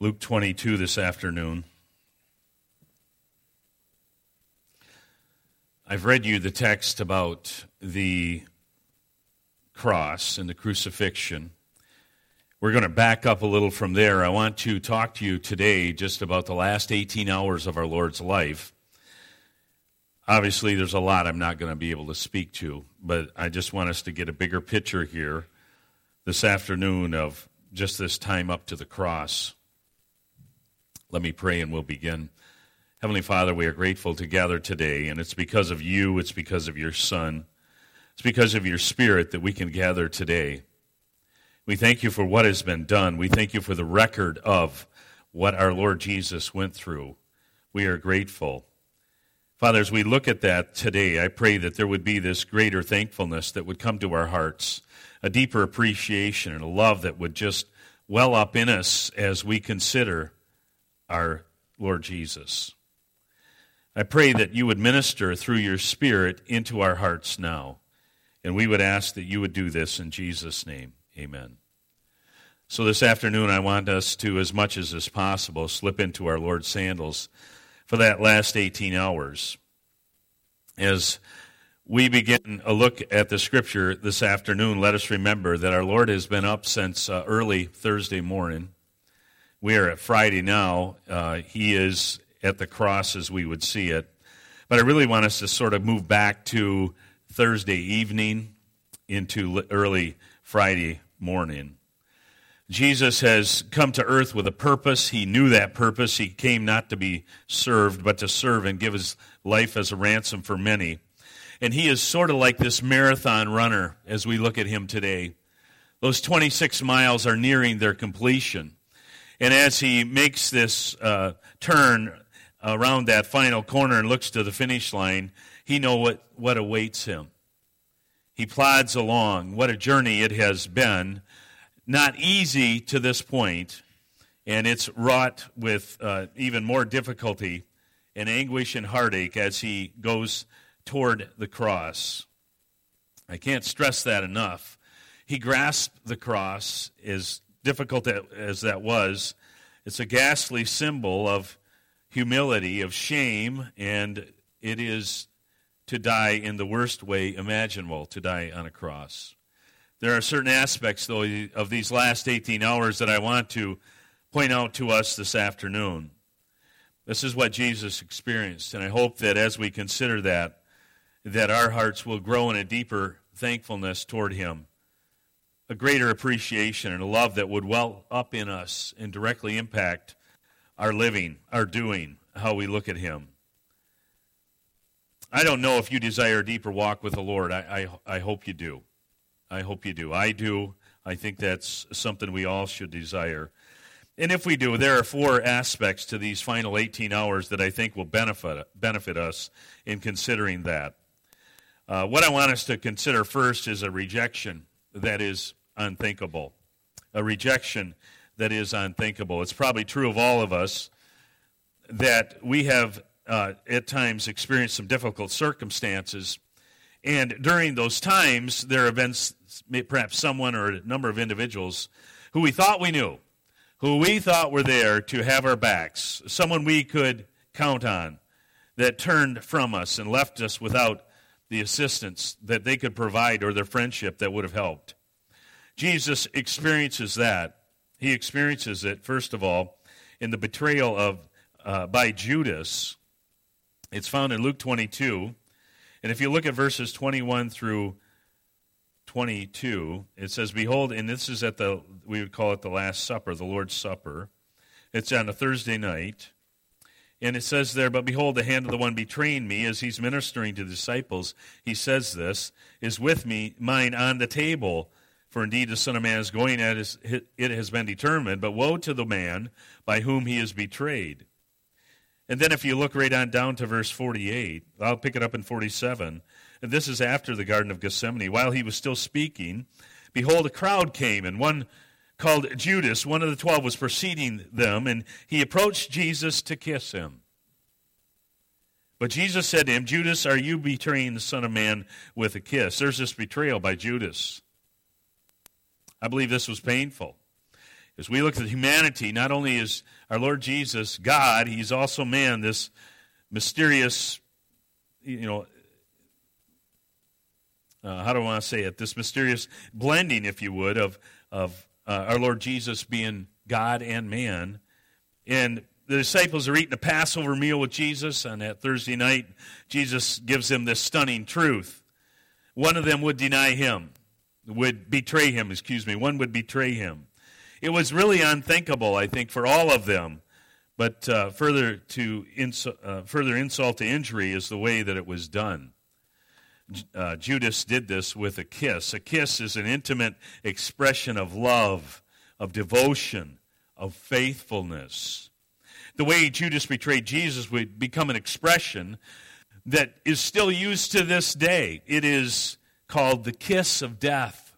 Luke 22 this afternoon. I've read you the text about the cross and the crucifixion. We're going to back up a little from there. I want to talk to you today just about the last 18 hours of our Lord's life. Obviously, there's a lot I'm not going to be able to speak to, but I just want us to get a bigger picture here this afternoon of just this time up to the cross. Let me pray and we'll begin. Heavenly Father, we are grateful to gather today, and it's because of you, it's because of your Son, it's because of your Spirit that we can gather today. We thank you for what has been done. We thank you for the record of what our Lord Jesus went through. We are grateful. Father, as we look at that today, I pray that there would be this greater thankfulness that would come to our hearts, a deeper appreciation and a love that would just well up in us as we consider our Lord Jesus. I pray that you would minister through your Spirit into our hearts now, and we would ask that you would do this in Jesus' name. Amen. So this afternoon I want us to, as much as is possible, slip into our Lord's sandals for that last 18 hours. As we begin a look at the Scripture this afternoon, let us remember that our Lord has been up since early Thursday morning. We are at Friday now. He is at the cross as we would see it. But I really want us to sort of move back to Thursday evening into early Friday morning. Jesus has come to earth with a purpose. He knew that purpose. He came not to be served, but to serve and give his life as a ransom for many. And he is sort of like this marathon runner as we look at him today. Those 26 miles are nearing their completion. And as he makes this turn around that final corner and looks to the finish line, he knows what awaits him. He plods along. What a journey it has been. Not easy to this point, and it's wrought with even more difficulty and anguish and heartache as he goes toward the cross. I can't stress that enough. He grasped the cross, as difficult as that was. It's a ghastly symbol of humility, of shame, and it is to die in the worst way imaginable, to die on a cross. There are certain aspects, though, of these last 18 hours that I want to point out to us this afternoon. This is what Jesus experienced, and I hope that as we consider that our hearts will grow in a deeper thankfulness toward him, a greater appreciation and a love that would well up in us and directly impact our living, our doing, how we look at him. I don't know if you desire a deeper walk with the Lord. I hope you do. I hope you do. I do. I think that's something we all should desire. And if we do, there are 4 aspects to these final 18 hours that I think will benefit us in considering that. What I want us to consider first is a rejection that is unthinkable. A rejection that is unthinkable. It's probably true of all of us that we have at times experienced some difficult circumstances. And during those times, there have been perhaps someone or a number of individuals who we thought we knew, who we thought were there to have our backs, someone we could count on, that turned from us and left us without the assistance that they could provide or their friendship that would have helped. Jesus experiences that. He experiences it, first of all, in the betrayal by Judas. It's found in Luke 22. And if you look at verses 21 through 22, it says, "Behold," and this is we would call it the Last Supper, the Lord's Supper. It's on a Thursday night. And it says there, "But behold, the hand of the one betraying me," as he's ministering to the disciples, he says this, "is with me, mine on the table. For indeed the Son of Man is going as it has been determined, but woe to the man by whom he is betrayed." And then if you look right on down to verse 48, I'll pick it up in 47. And this is after the Garden of Gethsemane. "While he was still speaking, behold, a crowd came, and one called Judas, one of the 12, was preceding them, and he approached Jesus to kiss him. But Jesus said to him, 'Judas, are you betraying the Son of Man with a kiss?'" There's this betrayal by Judas. I believe this was painful. It As we look at humanity, not only is our Lord Jesus God, he's also man, this mysterious, how do I want to say it? This mysterious blending, if you would, of our Lord Jesus being God and man. And the disciples are eating a Passover meal with Jesus on that Thursday night. Jesus gives them this stunning truth. One of them would deny him, would betray him, One would betray him. It was really unthinkable, I think, for all of them. But further insult to injury is the way that it was done. Judas did this with a kiss. A kiss is an intimate expression of love, of devotion, of faithfulness. The way Judas betrayed Jesus would become an expression that is still used to this day. It is called the kiss of death.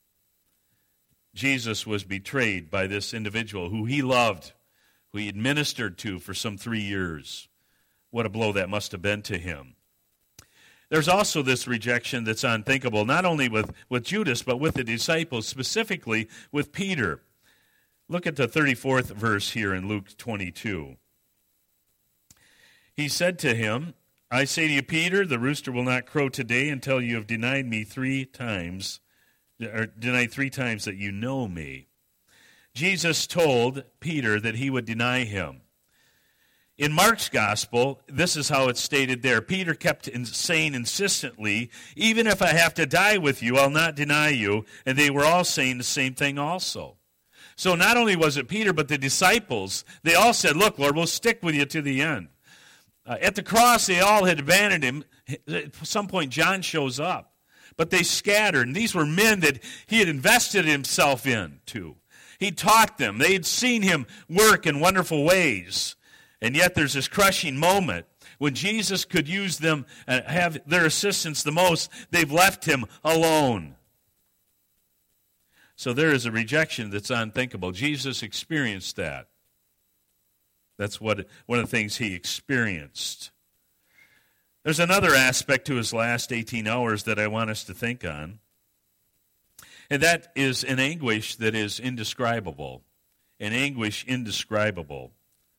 Jesus was betrayed by this individual who he loved, who he administered to for some 3 years. What a blow that must have been to him. There's also this rejection that's unthinkable, not only with Judas, but with the disciples, specifically with Peter. Look at the 34th verse here in Luke 22. He said to him, I say to you, Peter, the rooster will not crow today until you have denied me 3 times, or denied 3 times that you know me. Jesus told Peter that he would deny him. In Mark's gospel, this is how it's stated there. Peter kept saying insistently, even if I have to die with you, I'll not deny you. And they were all saying the same thing also. So not only was it Peter, but the disciples, they all said, look, Lord, we'll stick with you to the end. At the cross, they all had abandoned him. At some point, John shows up. But they scattered. And these were men that he had invested himself into. He taught them. They had seen him work in wonderful ways. And yet there's this crushing moment when Jesus could use them and have their assistance the most. They've left him alone. So there is a rejection that's unthinkable. Jesus experienced that. That's one of the things he experienced. There's another aspect to his last 18 hours that I want us to think on. And that is an anguish that is indescribable. An anguish indescribable.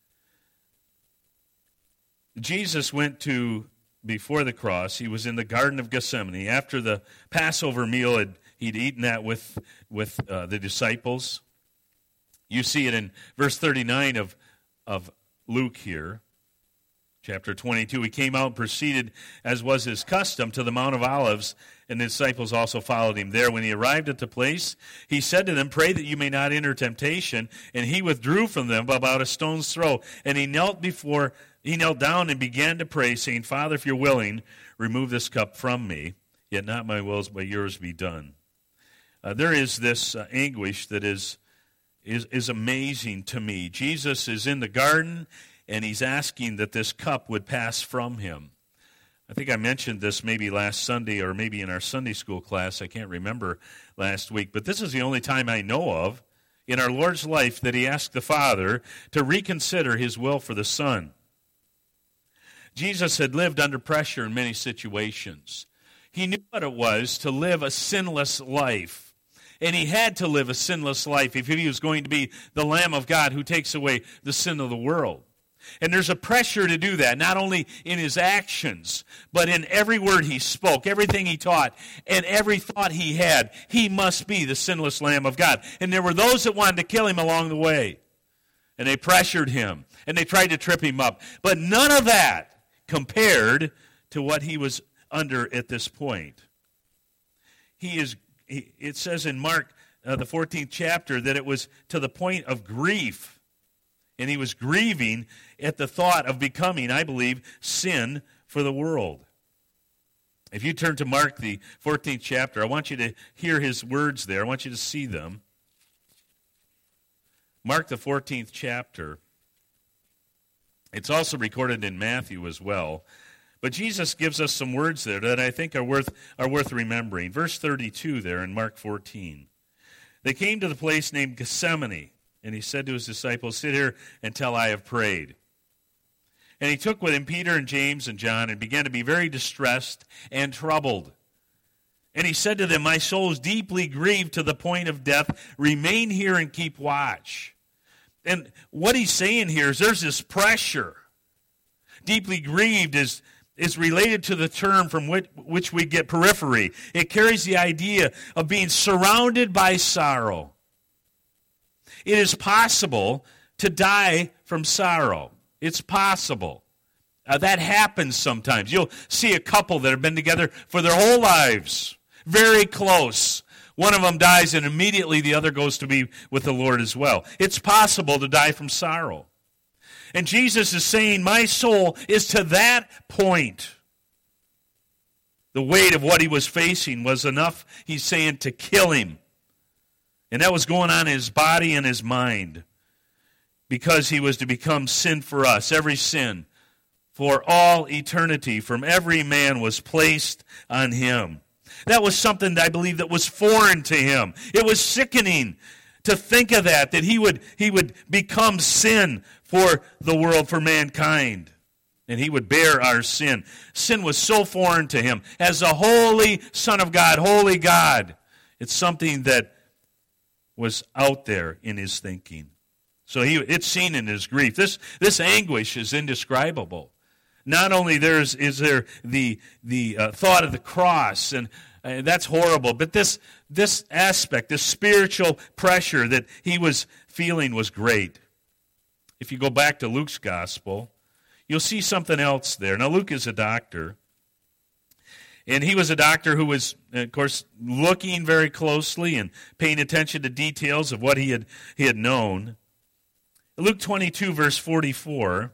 Jesus went to, before the cross, he was in the Garden of Gethsemane. After the Passover meal, he'd eaten that with the disciples. You see it in verse 39 of Luke here, chapter 22. He came out and proceeded, as was his custom, to the Mount of Olives, and the disciples also followed him there. When he arrived at the place, he said to them, pray that you may not enter temptation. And he withdrew from them about a stone's throw. And he knelt down and began to pray, saying, Father, if you're willing, remove this cup from me, yet not my will, but yours be done. There is this anguish that is amazing to me. Jesus is in the garden, and he's asking that this cup would pass from him. I think I mentioned this maybe last Sunday or maybe in our Sunday school class. I can't remember last week. But this is the only time I know of in our Lord's life that he asked the Father to reconsider his will for the Son. Jesus had lived under pressure in many situations. He knew what it was to live a sinless life. And he had to live a sinless life if he was going to be the Lamb of God who takes away the sin of the world. And there's a pressure to do that, not only in his actions, but in every word he spoke, everything he taught, and every thought he had. He must be the sinless Lamb of God. And there were those that wanted to kill him along the way. And they pressured him, and they tried to trip him up. But none of that compared to what he was under at this point. It says in Mark, the 14th chapter, that it was to the point of grief. And he was grieving at the thought of becoming, I believe, sin for the world. If you turn to Mark, the 14th chapter, I want you to hear his words there. I want you to see them. Mark, the 14th chapter. It's also recorded in Matthew as well. But Jesus gives us some words there that I think are worth remembering. Verse 32 there in Mark 14. They came to the place named Gethsemane. And he said to his disciples, sit here until I have prayed. And he took with him Peter and James and John and began to be very distressed and troubled. And he said to them, my soul is deeply grieved to the point of death. Remain here and keep watch. And what he's saying here is there's this pressure. Deeply grieved is related to the term from which we get periphery. It carries the idea of being surrounded by sorrow. It is possible to die from sorrow. It's possible. That happens sometimes. You'll see a couple that have been together for their whole lives, very close. One of them dies and immediately the other goes to be with the Lord as well. It's possible to die from sorrow. And Jesus is saying, my soul is to that point. The weight of what he was facing was enough, he's saying, to kill him. And that was going on in his body and his mind. Because he was to become sin for us, every sin, for all eternity, from every man was placed on him. That was something that I believe that was foreign to him. It was sickening to think of that he would become sin for the world, for mankind. And he would bear our sin. Sin was so foreign to him. As the holy Son of God, holy God, it's something that was out there in his thinking. So it's seen in his grief. This anguish is indescribable. Not only is there the thought of the cross, and that's horrible, but this aspect, this spiritual pressure that he was feeling was great. If you go back to Luke's gospel, you'll see something else there. Now, Luke is a doctor, and he was a doctor who was, of course, looking very closely and paying attention to details of what he had known. Luke 22, verse 44,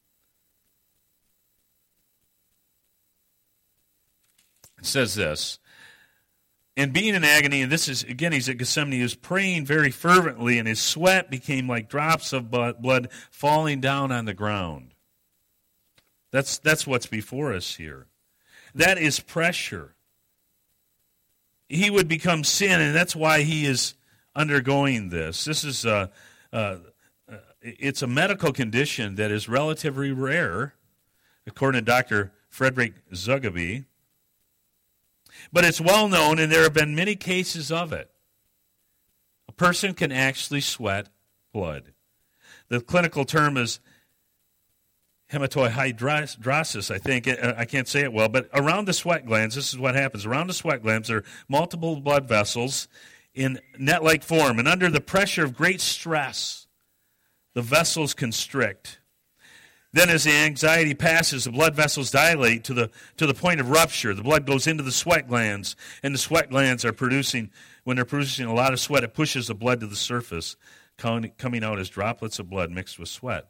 it says this, and being in agony, and this is, again, he's at Gethsemane, he was praying very fervently, and his sweat became like drops of blood falling down on the ground. That's what's before us here. That is pressure. He would become sin, and that's why he is undergoing this. This is it's a medical condition that is relatively rare, according to Dr. Frederick Zugabe. But it's well known, and there have been many cases of it. A person can actually sweat blood. The clinical term is hematohydrosis, I think. I can't say it well, but around the sweat glands, this is what happens. Around the sweat glands, there are multiple blood vessels in net-like form, and under the pressure of great stress, the vessels constrict. Then as the anxiety passes, the blood vessels dilate to the point of rupture. The blood goes into the sweat glands, and the sweat glands are when they're producing a lot of sweat, it pushes the blood to the surface, coming out as droplets of blood mixed with sweat.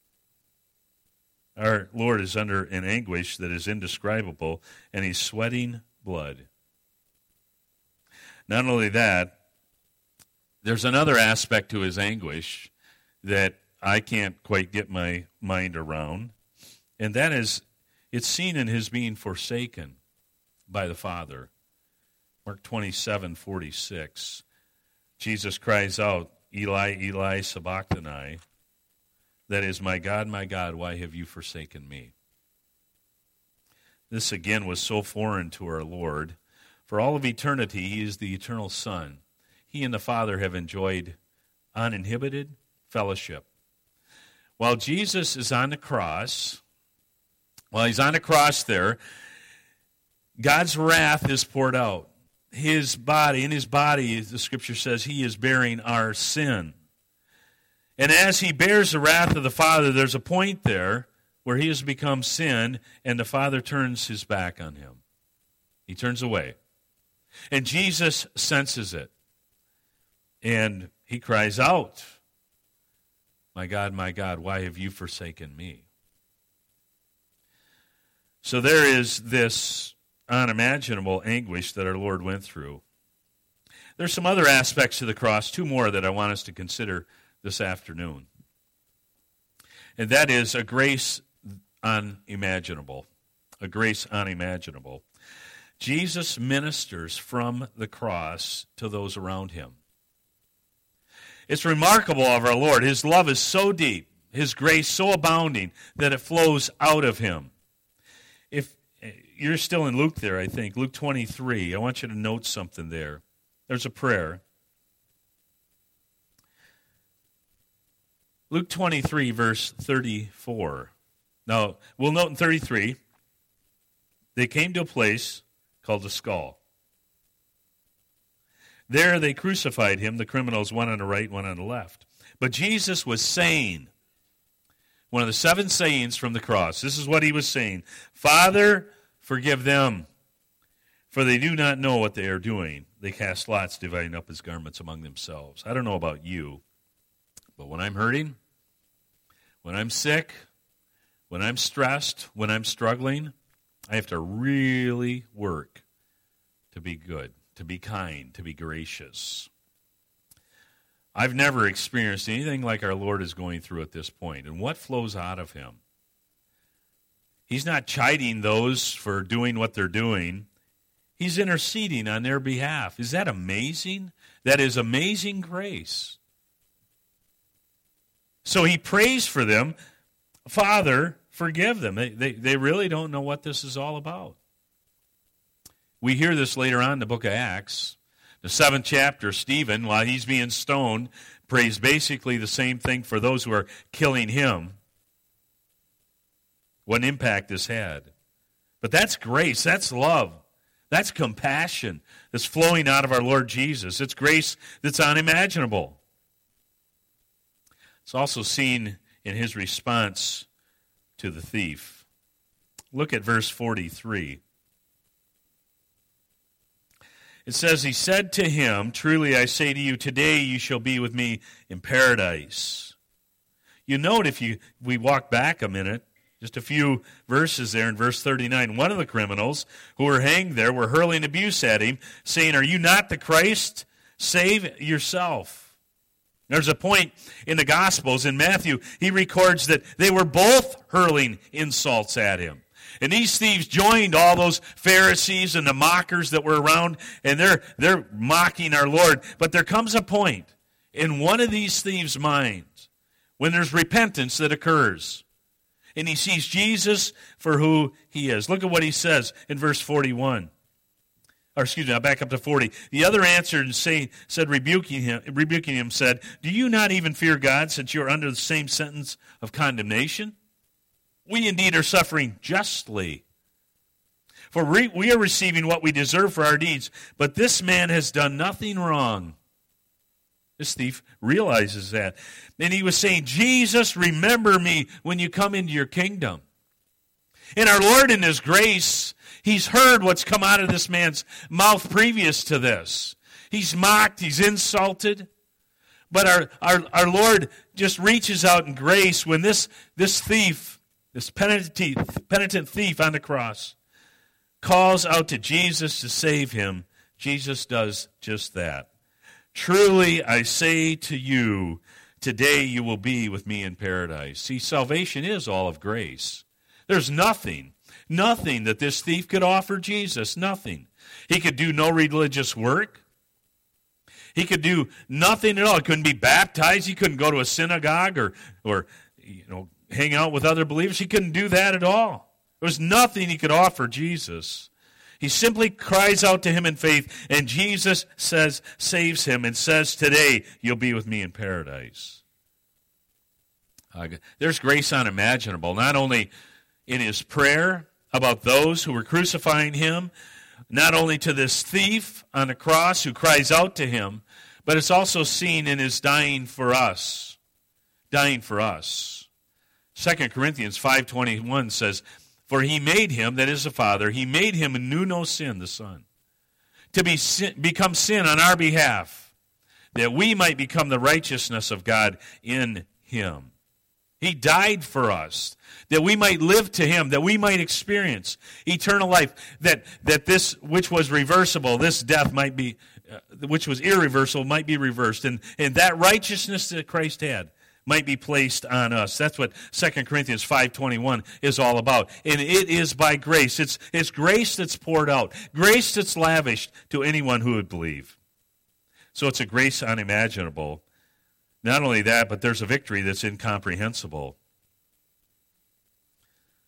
Our Lord is under an anguish that is indescribable, and he's sweating blood. Not only that, there's another aspect to his anguish that I can't quite get my mind around, and that is, it's seen in his being forsaken by the Father. Mark 27:46, Jesus cries out, Eli, Eli, sabachthani, that is, my God, why have you forsaken me? This again was so foreign to our Lord. For all of eternity, he is the eternal Son. He and the Father have enjoyed uninhibited fellowship. While Jesus is on the cross, while he's on the cross there, God's wrath is poured out. His body, the Scripture says, he is bearing our sin. And as he bears the wrath of the Father, there's a point there where he has become sin, and the Father turns his back on him. He turns away. And Jesus senses it. And he cries out, my God, why have you forsaken me? So there is this unimaginable anguish that our Lord went through. There's some other aspects to the cross, two more that I want us to consider this afternoon. And that is a grace unimaginable. A grace unimaginable. Jesus ministers from the cross to those around him. It's remarkable of our Lord. His love is so deep, his grace so abounding, that it flows out of him. you're still in Luke there, I think. Luke 23. I want you to note something there. There's a prayer. Luke 23, verse 34. Now, we'll note in 33, they came to a place called the Skull. There they crucified him, the criminals, one on the right, one on the left. But Jesus was saying, one of the 7 sayings from the cross, this is what he was saying: Father, forgive them, for they do not know what they are doing. They cast lots, dividing up his garments among themselves. I don't know about you, but when I'm hurting, when I'm sick, when I'm stressed, when I'm struggling, I have to really work to be good, to be kind, to be gracious. I've never experienced anything like our Lord is going through at this point. And what flows out of him? He's not chiding those for doing what they're doing. He's interceding on their behalf. Is that amazing? That is amazing grace. So he prays for them. Father, forgive them. They really don't know what this is all about. We hear this later on in the book of Acts. The 7th chapter, Stephen, while he's being stoned, prays basically the same thing for those who are killing him. What impact this had. But that's grace. That's love. That's compassion that's flowing out of our Lord Jesus. It's grace that's unimaginable. It's also seen in his response to the thief. Look at verse 43. It says, he said to him, truly I say to you, today you shall be with me in paradise. You note, if we walk back a minute, just a few verses there in verse 39, one of the criminals who were hanged there were hurling abuse at him, saying, are you not the Christ? Save yourself. There's a point in the Gospels, in Matthew, he records that they were both hurling insults at him. And these thieves joined all those Pharisees and the mockers that were around, and they're mocking our Lord. But there comes a point in one of these thieves' minds when there's repentance that occurs. And he sees Jesus for who he is. Look at what he says in verse 41. Or excuse me, I'll back up to 40. The other answered and said, rebuking him, said, do you not even fear God, since you are under the same sentence of condemnation? We indeed are suffering justly. For we are receiving what we deserve for our deeds, but this man has done nothing wrong. This thief realizes that. And he was saying, Jesus, remember me when you come into your kingdom. And our Lord in his grace, he's heard what's come out of this man's mouth previous to this. He's mocked, he's insulted. But our Lord just reaches out in grace when this thief, this penitent thief on the cross, calls out to Jesus to save him. Jesus does just that. Truly, I say to you, today you will be with me in paradise. See, salvation is all of grace. There's nothing that this thief could offer Jesus, nothing. He could do no religious work. He could do nothing at all. He couldn't be baptized. He couldn't go to a synagogue or hang out with other believers. He couldn't do that at all. There was nothing he could offer Jesus. He simply cries out to him in faith, and Jesus saves him and says, today you'll be with me in paradise. There's grace unimaginable, not only in his prayer about those who were crucifying him, not only to this thief on the cross who cries out to him, but it's also seen in his dying for us. Dying for us. 2 Corinthians 5:21 says, for he made him, that is the Father, he made him and knew no sin, the Son, to become sin on our behalf, that we might become the righteousness of God in him. He died for us, that we might live to him, that we might experience eternal life, that this which was reversible, this death might be, which was irreversible, might be reversed, and that righteousness that Christ had might be placed on us. That's what 2 Corinthians 5:21 is all about. And it is by grace. It's grace that's poured out, grace that's lavished to anyone who would believe. So it's a grace unimaginable. Not only that, but there's a victory that's incomprehensible.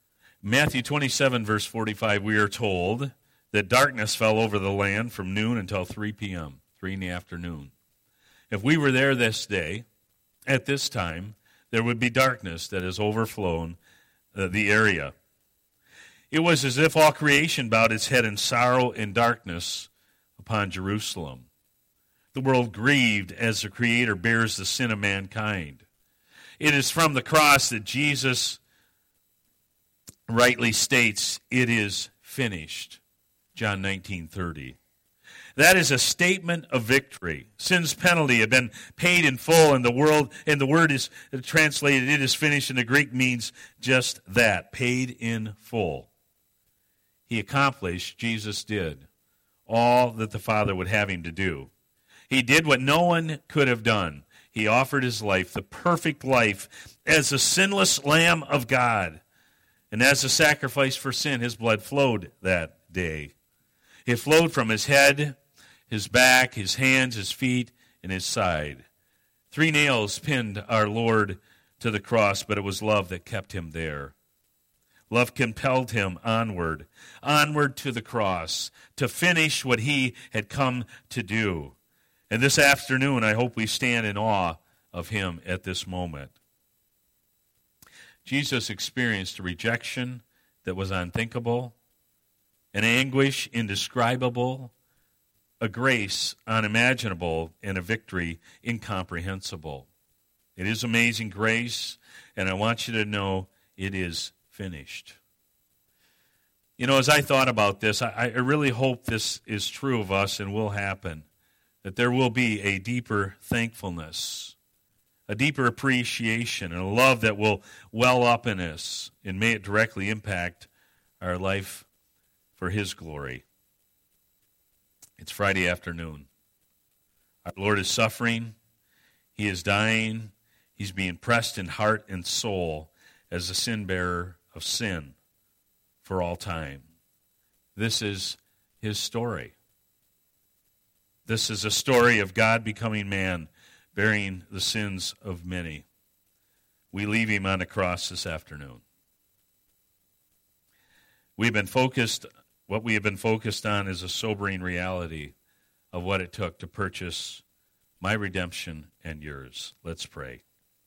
Matthew 27, verse 45, we are told that darkness fell over the land from noon until 3 p.m., 3 in the afternoon. If we were there this day, at this time, there would be darkness that has overflown the area. It was as if all creation bowed its head in sorrow and darkness upon Jerusalem. The world grieved as the Creator bears the sin of mankind. It is from the cross that Jesus rightly states, "It is finished." John 19:30. That is a statement of victory. Sin's penalty had been paid in full, and the word is translated, "It is finished," in the Greek means just that, paid in full. He accomplished, Jesus did, all that the Father would have him to do. He did what no one could have done. He offered his life, the perfect life, as a sinless Lamb of God. And as a sacrifice for sin, his blood flowed that day. It flowed from his head, his back, his hands, his feet, and his side. 3 nails pinned our Lord to the cross, but it was love that kept him there. Love compelled him onward to the cross, to finish what he had come to do. And this afternoon, I hope we stand in awe of him at this moment. Jesus experienced a rejection that was unthinkable, an anguish indescribable, a grace unimaginable, and a victory incomprehensible. It is amazing grace, and I want you to know it is finished. You know, as I thought about this, I really hope this is true of us and will happen, that there will be a deeper thankfulness, a deeper appreciation, and a love that will well up in us, and may it directly impact our life for his glory. It's Friday afternoon. Our Lord is suffering. He is dying. He's being pressed in heart and soul as the sin bearer of sin for all time. This is his story. This is a story of God becoming man, bearing the sins of many. We leave him on the cross this afternoon. What we have been focused on is a sobering reality of what it took to purchase my redemption and yours. Let's pray.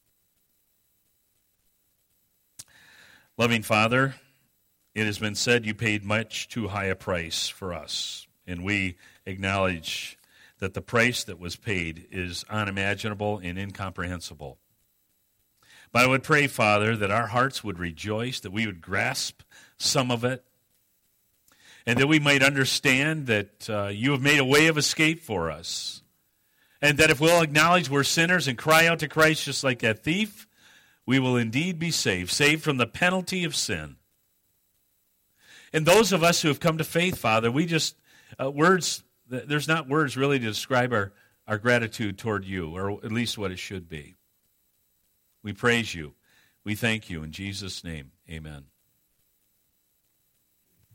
Loving Father, it has been said you paid much too high a price for us, and we acknowledge that the price that was paid is unimaginable and incomprehensible. But I would pray, Father, that our hearts would rejoice, that we would grasp some of it, and that we might understand that you have made a way of escape for us, and that if we'll acknowledge we're sinners and cry out to Christ just like that thief, we will indeed be saved from the penalty of sin. And those of us who have come to faith, Father, we just, there's not words really to describe our gratitude toward you, or at least what it should be. We praise you. We thank you. In Jesus' name, amen.